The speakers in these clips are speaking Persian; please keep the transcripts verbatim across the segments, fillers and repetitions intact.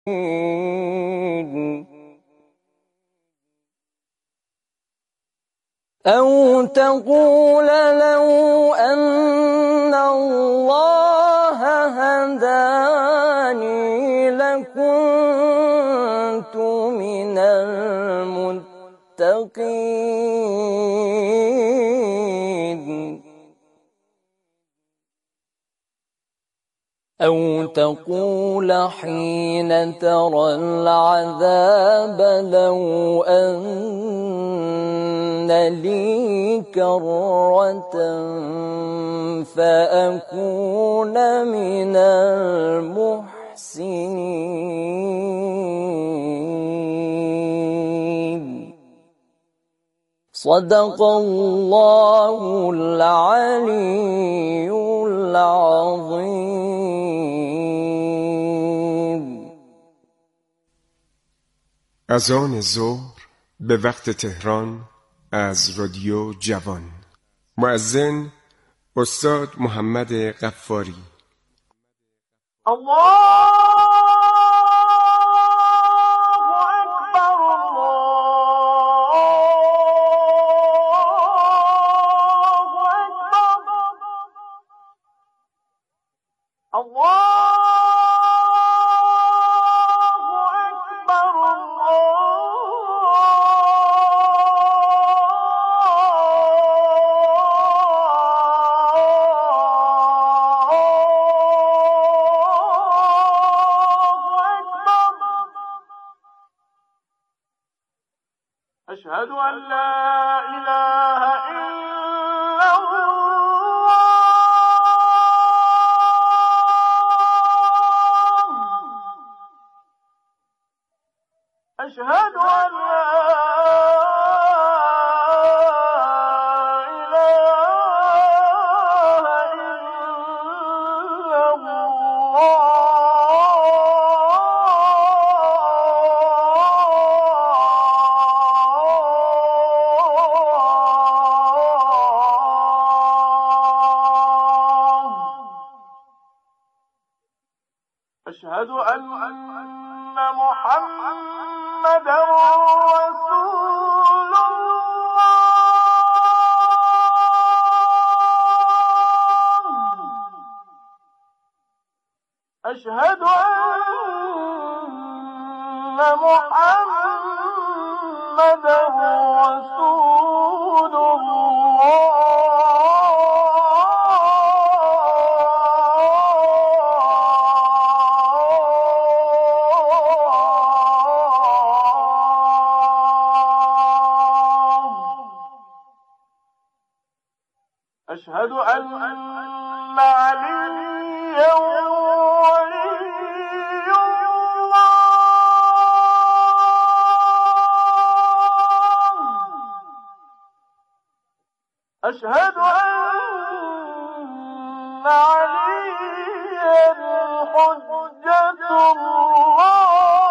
أو تقول لو أن الله هداني لكنت من المتقين. أو تقول حين ترى العذاب لو أن لي كرة فأكون من المحسنين. صدق الله العلي العظيم. اذان ظهر به وقت تهران از رادیو جوان. مؤذن استاد محمد غفاری. الله أشهد أن لا إله إلا الله. أشهد أن لا أشهد أن محمدا رسول الله. أشهد أن محمدا رسول الله. أشهد أن عليا ولي الله. أشهد أن عليا حجة الله.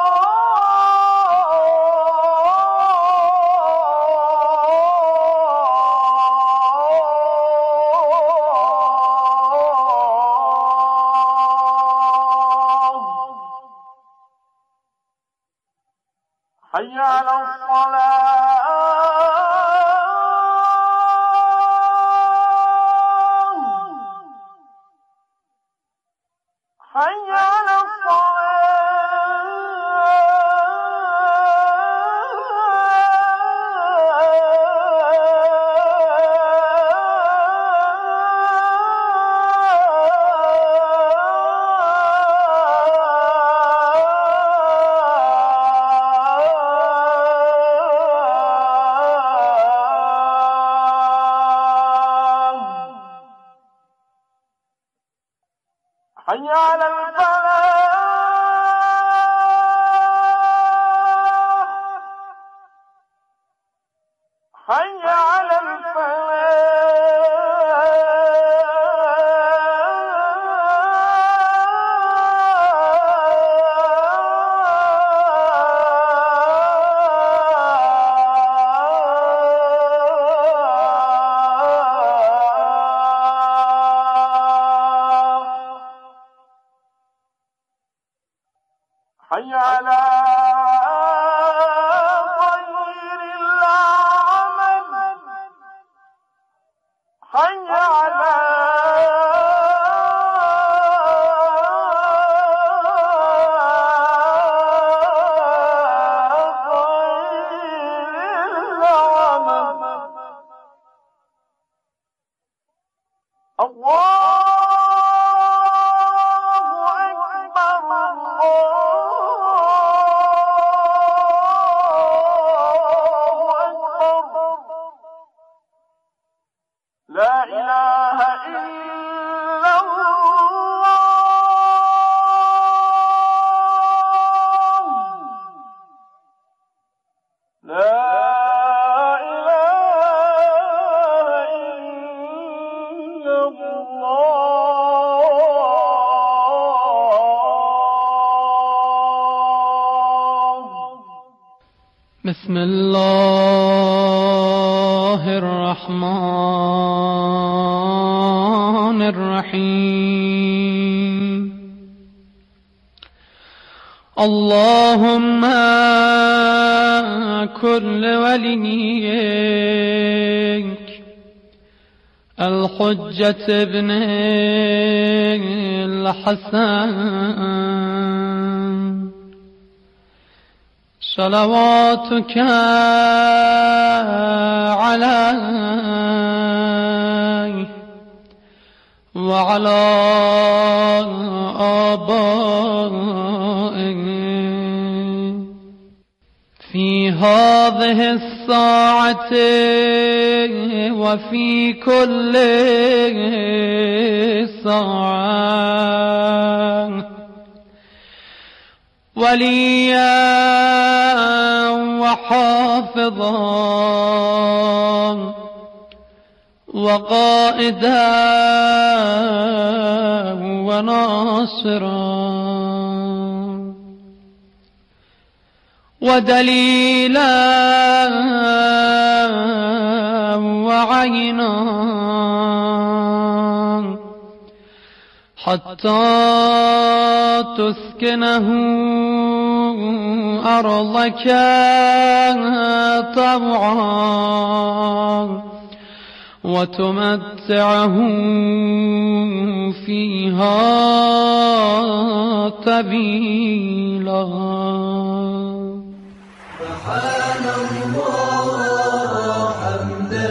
حي على الصلاة. حي على حي على الفلاح. حي على على خير العمل حي على بسم الله الرحمن الرحيم اللهم كن لوليك الحجة ابن الحسن صلواتك عليه وعلى آبائه في هذه الساعة وفي كل ساعة وليا وحافظا وقائدا وناصرا ودليلا وعينا حتى تسكنه أرضك طوعا وتمتعه فيها طويلا. سبحان الله حمدا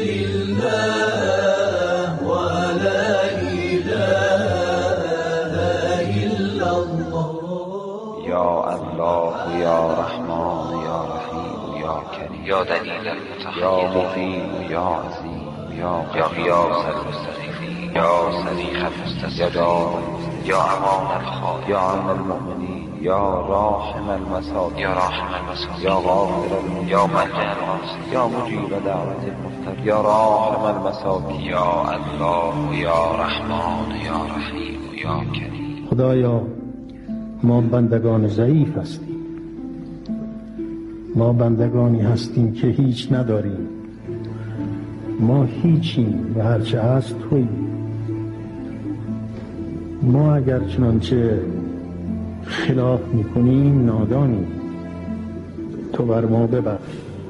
لله ولا إله إلا الله. يا الله يا رحمن يا رحيم يا كريم يا دليل المتحير يا مقيم يا عظيم يا غياث المستغيثين يا صريخ المستسقين يا امان الخائفين يا عون المؤمنين يا راحم المساكين يا راحم المساكين يا غافر المذنبين يا ملجأ العاصين يا مجيب دعوة المضطر يا راحم المساكين يا الله يا رحمن يا رحيم يا كريم. خدایا ما بندگان ضعیف هستیم، ما بندگانی هستیم که هیچ نداریم، ما هیچیم و هرچه هست تویی. ما اگر چنانچه خلاف میکنیم نادانیم، تو بر ما ببخش.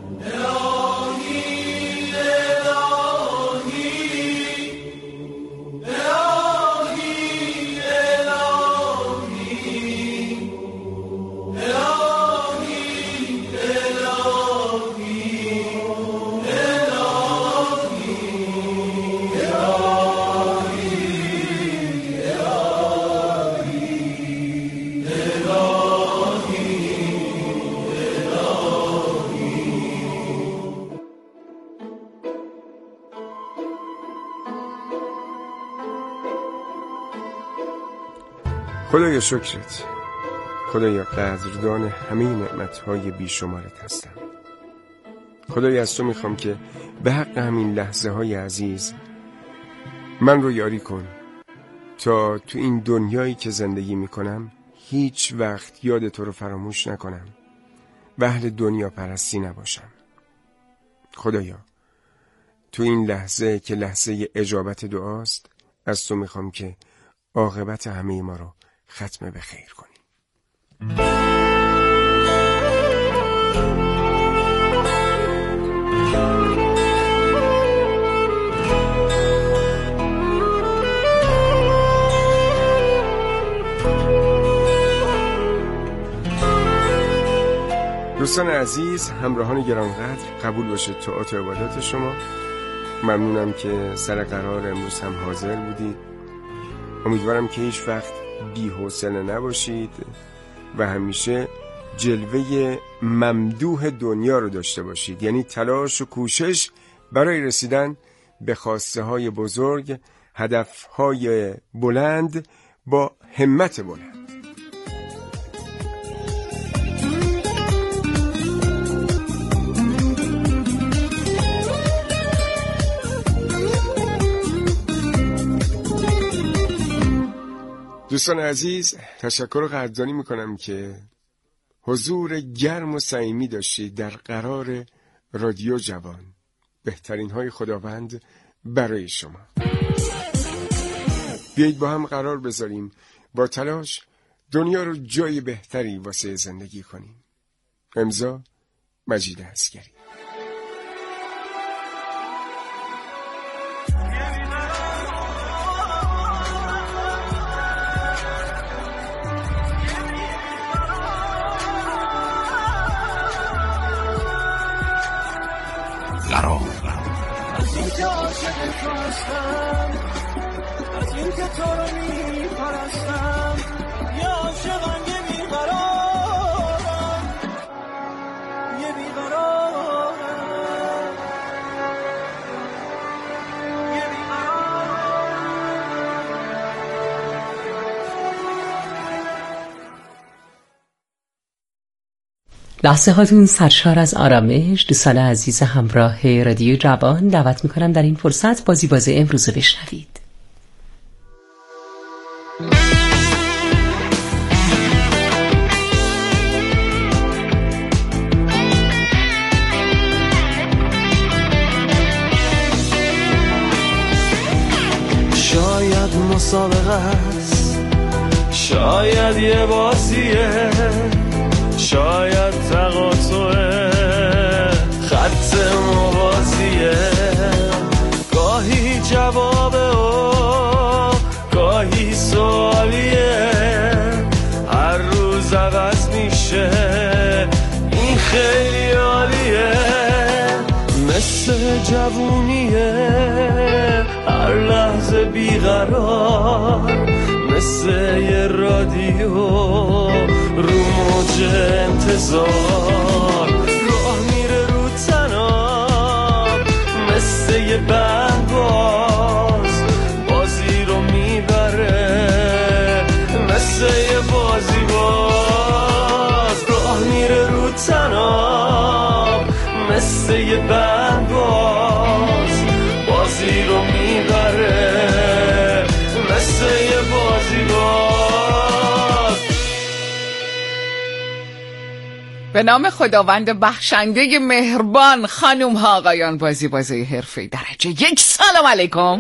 خدایا شکرت، خدایا قدردان همه نعمتهای بیشمارت هستم. خدایا از تو میخوام که به حق همین لحظه های عزیز من رو یاری کن تا تو این دنیایی که زندگی میکنم هیچ وقت یاد تو رو فراموش نکنم و اهل دنیا پرستی نباشم. خدایا تو این لحظه که لحظه اجابت دعاست از تو میخوام که عاقبت همه ما رو ختم به خیر کنی. دوستان عزیز، همراهان گرانقدر، قبول باشه طاعات و عبادات شما. ممنونم که سر قرار امروز هم حاضر بودید. امیدوارم که هیچ وقت بی‌حوصله نباشید و همیشه جلوه ممدوح دنیا رو داشته باشید، یعنی تلاش و کوشش برای رسیدن به خواسته های بزرگ، هدف های بلند با همت بلند. دوستان عزیز، تشکر و قدردانی میکنم که حضور گرم و صمیمی داشتید در قرار رادیو جوان. بهترین های خداوند برای شما. بیایید با هم قرار بذاریم با تلاش دنیا رو جای بهتری واسه زندگی کنیم. امضا مجید عسگری. از این که عاشق تو هستم، از این که تو رو می پرستم، یه عاشقم یه بیقرارم، یه بیقرارم، یه لحظه هاتون سرشار از آرامش. دوستان عزیز همراه رادیو جوان، دعوت میکنم در این فرصت بازی بازی امروز رو بشنوید. شاید مسابقه است، شاید یه بازیه، شاید تقاطعه، خط موازیه، گاهی جوابه و گاهی سوالیه، هر روز عوض میشه، این خیلی عالیه، مثل جوونیه، هر لحظه بیقرار، مثل یه رادیو رو موج انتظار، راه میره رو تناب، مثل یه بند باز، بازی رو میبره، مثل یه بازی باز، راه میره رو تناب، مثل یه بند باز، بازی رو میبره، مثل یه بازی باز. به نام خداوند بخشنده مهربان، خانوم ها آقایان، بازی بازی حرفه‌ای درجه یک، سلام علیکم.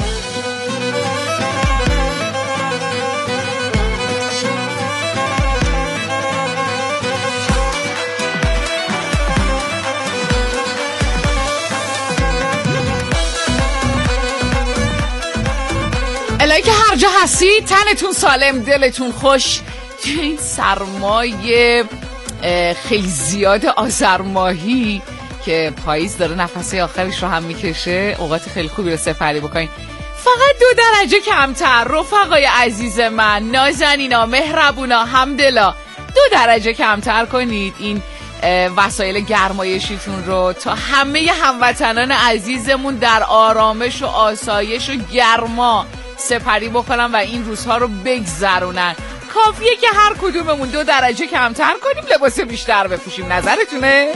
الهی که هر جا هستی تنتون سالم، دلتون خوش. این سرمایه خیلی زیاد آذر ماهی که پاییز داره نفسه آخرش رو هم میکشه، اوقات خیلی خوبی رو سپری بکنین. فقط دو درجه کمتر رفقای عزیز من، نازنینا، مهربونا، همدلا، دو درجه کمتر کنید این وسایل گرمایشیتون رو تا همه هموطنان عزیزمون در آرامش و آسایش و گرما سپری بکنن و این روزها رو بگذرونن. کافیه که هر کدوممون دو درجه کمتر کنیم، لباس بیشتر بپوشیم. نظرتونه؟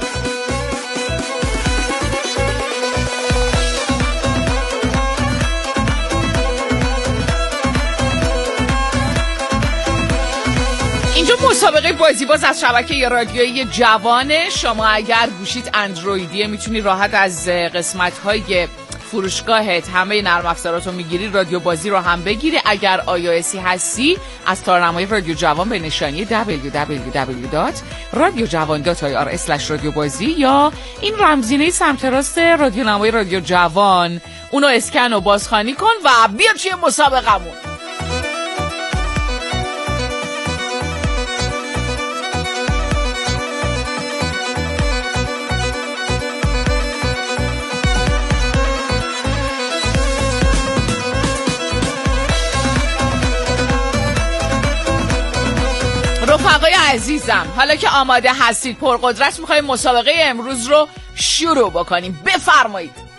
اینجا مسابقه بازی باز از شبکه رادیویی جوانه. شما اگر گوشیت اندرویدیه میتونی راحت از قسمت‌های فروشگاهت همه نرم افزاراتو میگیری، رادیو بازی رو هم بگیری. اگر آی او اسی هستی از تارنمای رادیو جوان به نشانی دبلیو دبلیو دبلیو دات رادیو جوان دات آی آر اسلش رادیو بازی یا این رمزینه سمت راست رادیو نمای رادیو جوان اونو اسکن و بازخوانی کن و بیا توی مسابقمون. عزیزم، حالا که آماده هستید پرقدرت میخوایم مسابقه امروز رو شروع بکنیم. بفرمایید.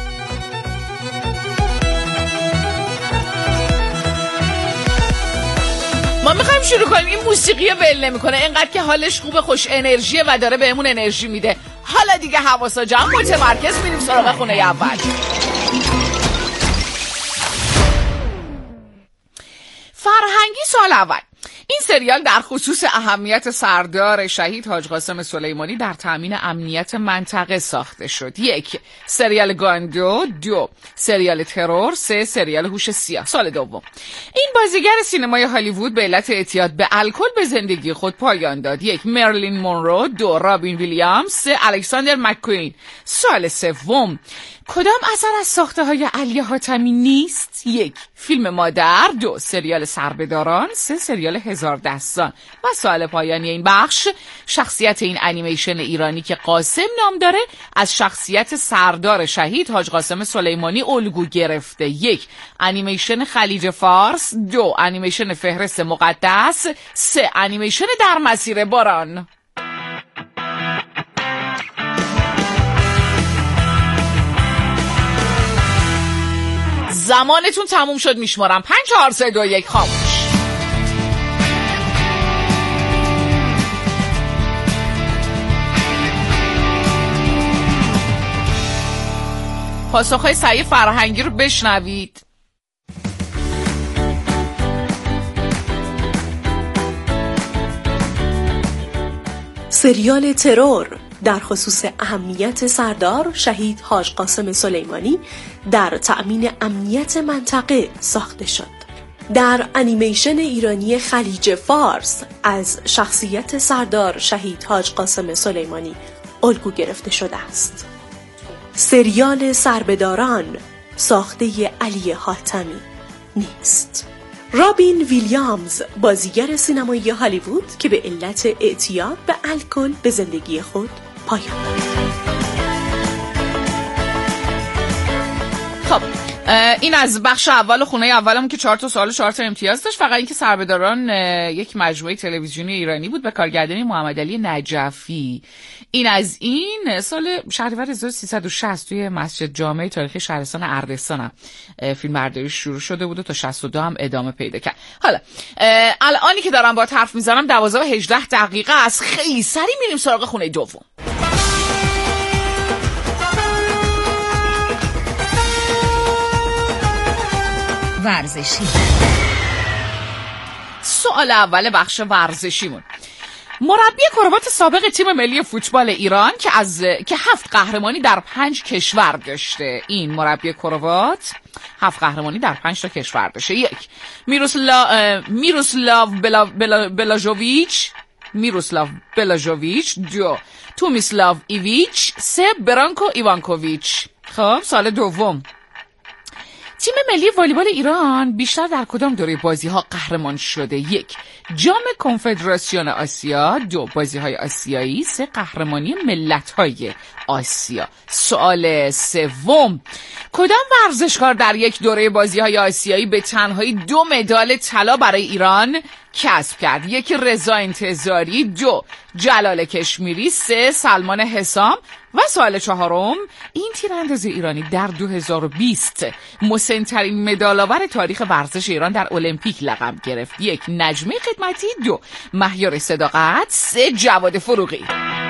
ما میخوایم شروع کنیم. این موسیقی ول نمیکنه، اینقدر که حالش خوبه، خوش انرژیه و داره بهمون انرژی میده. حالا دیگه حواسا جمع، متمرکز، میریم سراغ خونه اول. فرهنگی سال اول. این سریال در خصوص اهمیت سردار شهید حاج قاسم سلیمانی در تامین امنیت منطقه ساخته شد. یک، سریال گاندو. دو، سریال ترور. سه، سریال هوش سیاه. سال دوم. این بازیگر سینمای هالیوود به علت اعتیاد به الکل به زندگی خود پایان داد. یک، مرلین مونرو. دو، رابین ویلیامز. سه، الکساندر مک‌کوین. سال سوم. کدام اثر از ساخته های علی حاتمی نیست؟ یک، فیلم مادر. دو، سریال سربهداران. سه، سریال هزار دستان. و سوال پایانی این بخش، شخصیت این انیمیشن ایرانی که قاسم نام داره از شخصیت سردار شهید حاج قاسم سلیمانی الگو گرفته. یک، انیمیشن خلیج فارس. دو، انیمیشن فهرست مقدس. سه، انیمیشن در مسیر باران. زمانتون تموم شد، میشمارم. پنج، چهار، سه، دو، یک، خاموش. پاسخهای صحیح فرهنگی رو بشنوید. سریال ترور در خصوص اهمیت سردار شهید حاج قاسم سلیمانی در تأمین امنیت منطقه ساخته شد. در انیمیشن ایرانی خلیج فارس از شخصیت سردار شهید حاج قاسم سلیمانی الگو گرفته شده است. سریال سربهداران ساخته علی حاتمی نیست. رابین ویلیامز بازیگر سینمایی هالیوود که به علت اعتیاد به الکل به زندگی خود پایان داد. خب این از بخش اول خونه اولمون که چهار تا سوال چهار تا امتیاز داشت. فقط اینکه سربهداران یک مجموعه تلویزیونی ایرانی بود به کارگردانی محمد علی نجفی. این از این سال شهریور هزار و سیصد و شصت توی مسجد جامع تاریخی شهرستان اردستان فیلم برداری شروع شده بود و تا شصت و دو هم ادامه پیدا کرد. حالا الانی که دارم با حرف میزنم دوازده و هجده دقیقه است. خیلی سریع میریم سراغ خونه دوم. ورزشی. سوال اول بخش ورزشیمون. مربی کروات سابق تیم ملی فوتبال ایران که از که هفت قهرمانی در پنج کشور داشته. این مربی کروات هفت قهرمانی در پنج تا کشور داشته. یک، میروسلا میروسلاو بلا بلا بلاژوویچ میروسلاو بلاژوویچ. دو، تومیسلاو ایویچ. سه، برانکو ایوانکوویچ. خب سال دوم. تیم ملی والیبال ایران بیشتر در کدام دوره بازی‌ها قهرمان شده؟ یک، جام کنفدراسیون آسیا. دو، بازی‌های آسیایی. سه، قهرمانی ملت‌های آسیا. سوال سوم، کدام ورزشکار در یک دوره بازی‌های آسیایی به تنهایی دو مدال طلا برای ایران کسب کرد؟ یک، رضا انتظاری. دو، جلال کشمیری. سه، سلمان حسام. و سوال چهارم، این تیرانداز ایرانی در دو هزار و بیست مسن‌ترین مدال‌آور تاریخ ورزش ایران در المپیک لقب گرفت. یک، نجمه خدمتی. دو، مهیار صداقت. سه، جواد فروغی.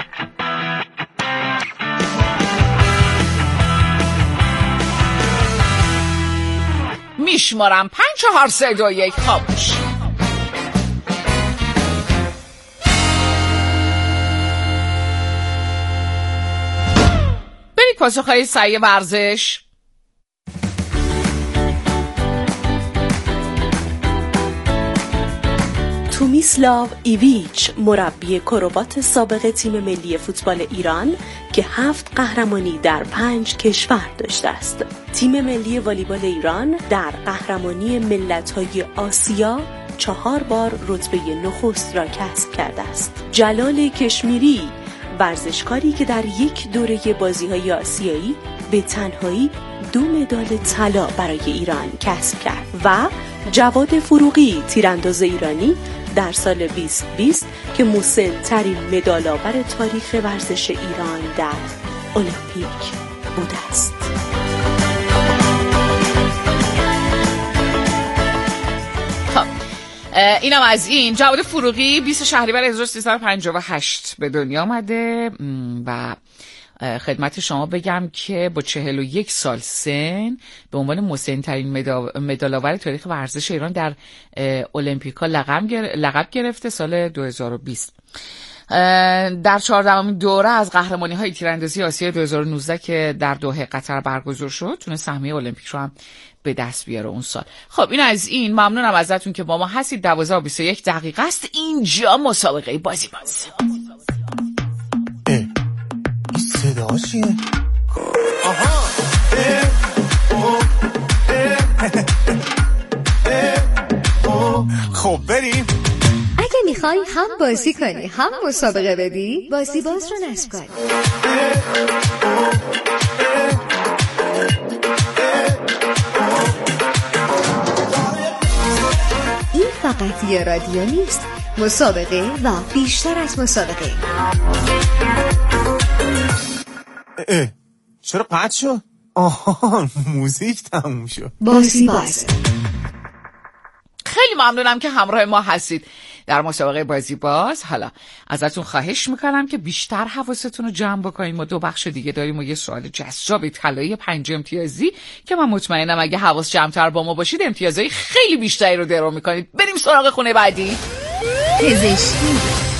میشمارم. پنج، چهار، سه، دو، یک، خاموش. برید پاسخهای صحیح ورزش. تومیسلاو ایویچ مربی کروات سابق تیم ملی فوتبال ایران که هفت قهرمانی در پنج کشور داشته است. تیم ملی والیبال ایران در قهرمانی ملت‌های آسیا چهار بار رتبه نخست را کسب کرده است. جلال کشمیری ورزشکاری که در یک دوره بازی‌های آسیایی به تنهایی دو مدال طلا برای ایران کسب کرد و جواد فروغی تیرانداز ایرانی در سال بیست بیست که مسن ترین مدال‌آور تاریخ ورزش ایران در المپیک بوده است. خب اینم از این. جواد فروغی بیست شهریور هزار و سیصد و پنجاه و هشت به دنیا آمده و خدمت شما بگم که با چهل و یک سال سن به عنوان مسن ترین مدال‌آور تاریخ ورزش ایران در المپیکا لقب لقب گرفته سال دو هزار و بیست. در چهاردهمین دوره از قهرمانی‌های تیراندازی آسیا دو هزار و نوزده که در دوحه قطر برگزار شد تونست سهمیه المپیک رو هم به دست بیاره اون سال. خب این از این. ممنونم ازتون که با ما هستید. دوازده و بیست و یک دقیقه است. اینجا مسابقه بازی باز. این صدا چیه؟ آها خب بریم. اگه میخوای هم بازی کنی هم مسابقه بدی، بازی باز رو نصب کن. این فقط یه رادیو نیست، مسابقه و بیشتر از مسابقه. اه چرا قطع شد؟ آها موزیک تموم شد. بازی باز. خیلی ممنونم که همراه ما هستید در مسابقه بازی باز. حالا ازتون خواهش میکنم که بیشتر حواستون رو جمع بکنید. ما دو بخش دیگه داریم و یه سوال جذاب طلایی پنج امتیازی که من مطمئنم اگه حواس جمع‌تر با ما باشید امتیازهای خیلی بیشتری رو درو میکنید. بریم سراغ خونه بعدی. پزشکی.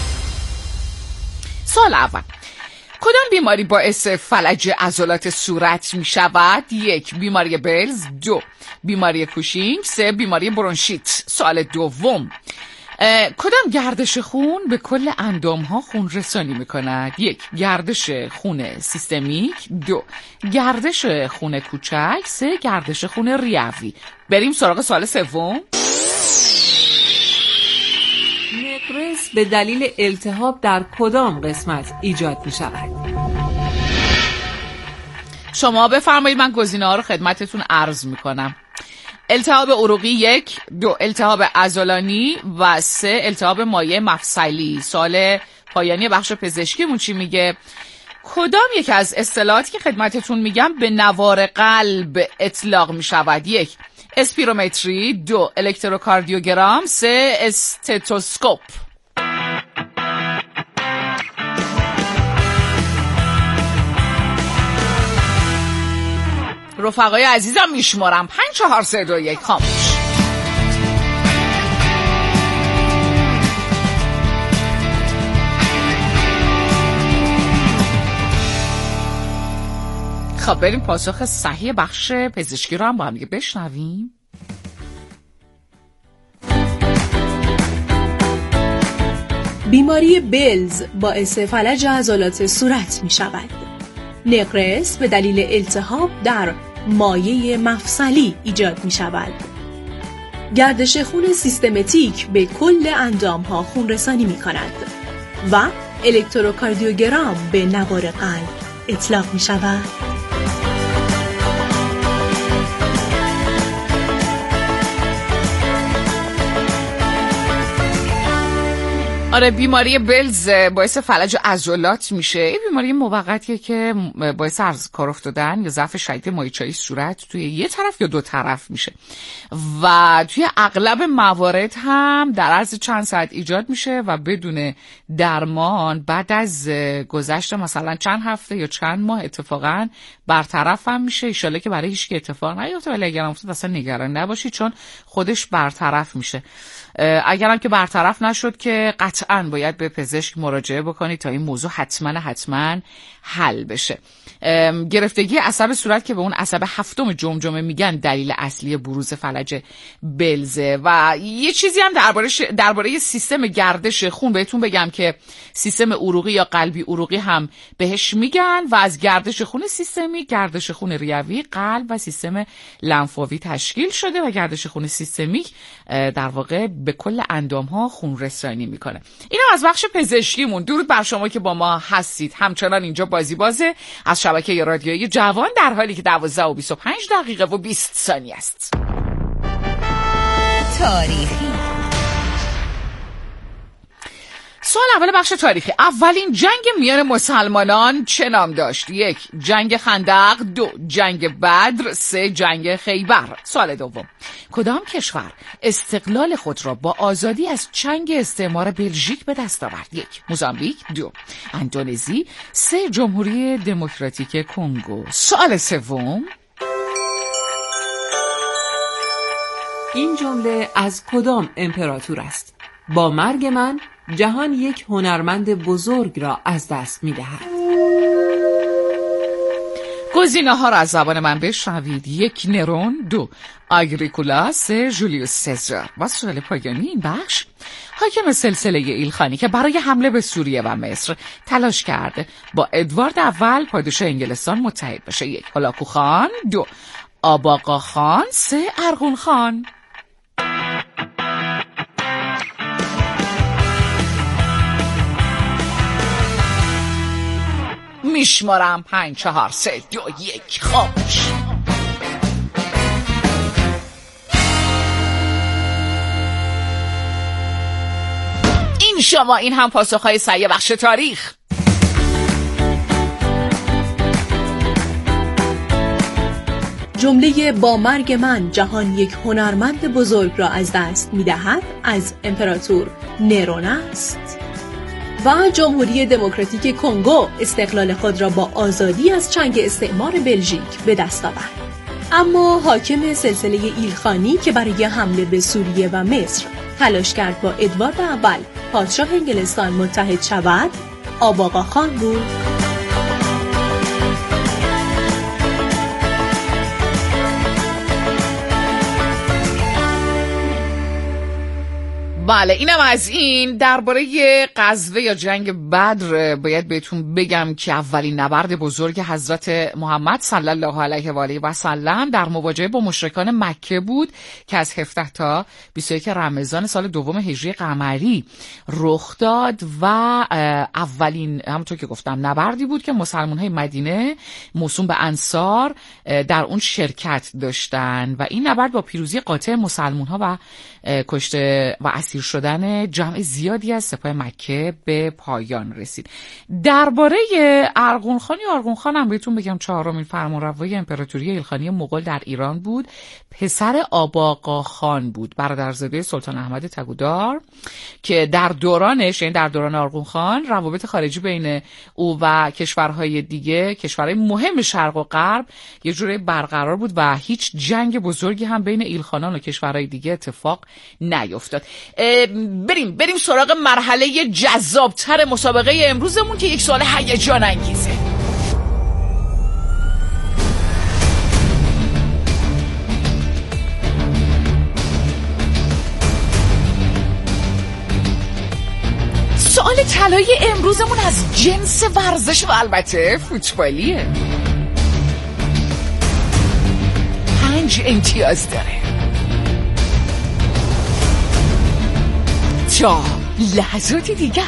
سوال اول: کدام بیماری باعث فلج عضلات صورت می شود؟ یک، بیماری بلز. دو، بیماری کوشینگ. سه، بیماری برونشیت. سوال دوم: کدام گردش خون به کل اندام ها خون رسانی می کند؟ یک، گردش خون سیستمیک. دو، گردش خون کوچک. سه، گردش خون ریوی. بریم سراغ سوال سوم. نقرس به دلیل التهاب در کدام قسمت ایجاد می شود؟ شما بفرمایید من گزینه ها رو خدمتتون عرض می کنم. التهاب عروقی یک، دو التهاب عضلانی و سه التهاب مایع مفصلی. سوال پایانی بخش پزشکیمون چی میگه؟ کدام یک از اصطلاحاتی که خدمتتون میگم به نوار قلب اطلاق می شود؟ یک، اسپیرومتری. دو، الکتروکاردیوگرام. سه، استتوسکوپ. رفقای عزیزم میشمارم پنج چهار سه دو یک. خاموش. خب بریم پاسخ صحیح بخش پزشکی رو هم با هم دیگه بشنویم. بیماری بلز باعث فلج عضلات صورت می شود. نقرس به دلیل التهاب در مایع مفصلی ایجاد می شود. گردش خون سیستماتیک به کل اندام ها خون رسانی می کند و الکتروکاردیوگرام به نوار قلب اطلاق می شود. آره، بیماری بلز باعث فلج عضلات میشه. این بیماری موقتیه که باعث از کار افتادن یا ضعف شدید مایچه‌ای صورت توی یه طرف یا دو طرف میشه و توی اغلب موارد هم در عرض چند ساعت ایجاد میشه و بدون درمان بعد از گذشت مثلا چند هفته یا چند ماه اتفاقا برطرف هم میشه. ان شاءالله که برای هیچ کی اتفاق نیفته، ولی اگر افتاد اصلا نگران نباشید چون خودش برطرف میشه. اگرم که برطرف نشد که قطعاً باید به پزشک مراجعه بکنید تا این موضوع حتما حتما حل بشه. گرفتگی عصب صورت که به اون عصب هفتم جمجمه میگن دلیل اصلی بروز فلج بلزه. و یه چیزی هم درباره درباره سیستم گردش خون بهتون بگم که سیستم عروقی یا قلبی عروقی هم بهش میگن و از گردش خون سیستمی، گردش خون ریوی، قلب و سیستم لنفاوی تشکیل شده و گردش خون سیستمیک در واقع به کل اندام ها خون رسانی میکنه. اینا از بخش پزشکیمون. درود بر شما که با ما هستید. همچنان اینجا بازی بازه از شبکه رادیویی جوان در حالی که دوازده و بیست و پنج دقیقه و بیست ثانیه است. تاریخی سوال اول بخش تاریخی. اولین جنگ میان مسلمانان چه نام داشت؟ یک، جنگ خندق. دو، جنگ بدر. سه، جنگ خیبر. سوال دوم، کدام کشور استقلال خود را با آزادی از چنگ استعمار بلژیک به دست آورد؟ یک، موزامبیک. دو، اندونزی. سه، جمهوری دموکراتیک کنگو. سوال سوم، این جمله از کدام امپراتور است؟ با مرگ من جهان یک هنرمند بزرگ را از دست می دهد. گزینه ها را از زبان من بشنوید. یک، نرون. دو، آگریکولا. سه، جولیوس سزار. و سوال پایانی این بخش، حاکم سلسله ایلخانی که برای حمله به سوریه و مصر تلاش کرده با ادوارد اول پادشاه انگلستان متحد بشه؟ یک، هولاکو خان. دو، آباقا خان. سه، ارغون خان. میشمارم پنج چهار سه دو یک. خاموش. این شما، این هم پاسخهای صحیح بخش تاریخ. جمله با مرگ من جهان یک هنرمند بزرگ را از دست می‌دهد از امپراتور نرون است. و جمهوری دموکراتیک کنگو استقلال خود را با آزادی از چنگ استعمار بلژیک به دست آورد. اما حاکم سلسله ایلخانی که برای حمله به سوریه و مصر تلاش کرد با ادوارد اول پادشاه انگلستان متحد شود، آباقا خان بود. بله، اینم از این. درباره غزوه یا جنگ بدر باید بهتون بگم که اولین نبرد بزرگ حضرت محمد صلی الله علیه و آله و سلم در مواجهه با مشرکان مکه بود که از هفده تا بیست و یک رمضان سال دوم هجری قمری رخ داد و اولین، همونطور که گفتم، نبردی بود که مسلمان‌های مدینه موسوم به انصار در اون شرکت داشتن و این نبرد با پیروزی قاطع مسلمان‌ها و کشته و اسیر شدن جمع زیادی از سپاه مکه به پایان رسید. درباره ارغون خان یا ارغون خان هم بهتون بگم چهارمین فرمانروای امپراتوری ایلخانی مغول در ایران بود. پسر آباقا خان بود، برادرزاده سلطان احمد تگودار، که در دورانش، یعنی در دوران ارغون خان، روابط خارجی بین او و کشورهای دیگه، کشورهای مهم شرق و غرب، یه جوری برقرار بود و هیچ جنگ بزرگی هم بین ایلخانان و کشورهای دیگه اتفاق نیفتاد. بریم بریم سراغ مرحله جذابتر مسابقه امروزمون که یک سوال هیجان انگیزه. سوال طلایی امروزمون از جنس ورزش و البته فوتبالیه. پنج امتیاز داره. تا لحظات دیگر.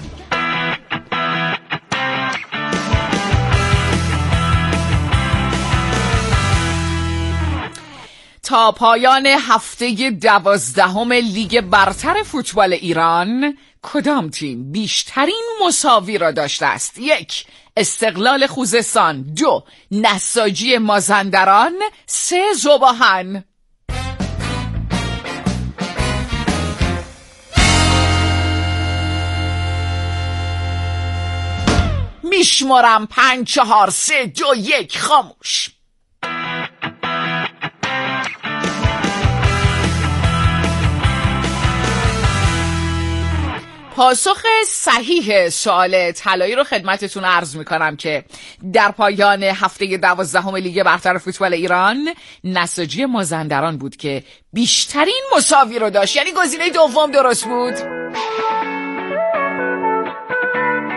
تا پایان هفته دوازدهم لیگ برتر فوتبال ایران کدام تیم بیشترین مساوی را داشته است؟ یک، استقلال خوزستان. دو، نساجی مازندران. سه، ذوباهن. میشمارم پنج چهار سه دو یک. خاموش. پاسخ صحیح سوال طلایی رو خدمتتون عرض میکنم که در پایان هفته دوازدهم لیگ برتر فوتبال ایران نساجی مازندران بود که بیشترین مساوی رو داشت، یعنی گزینه دوم درست بود.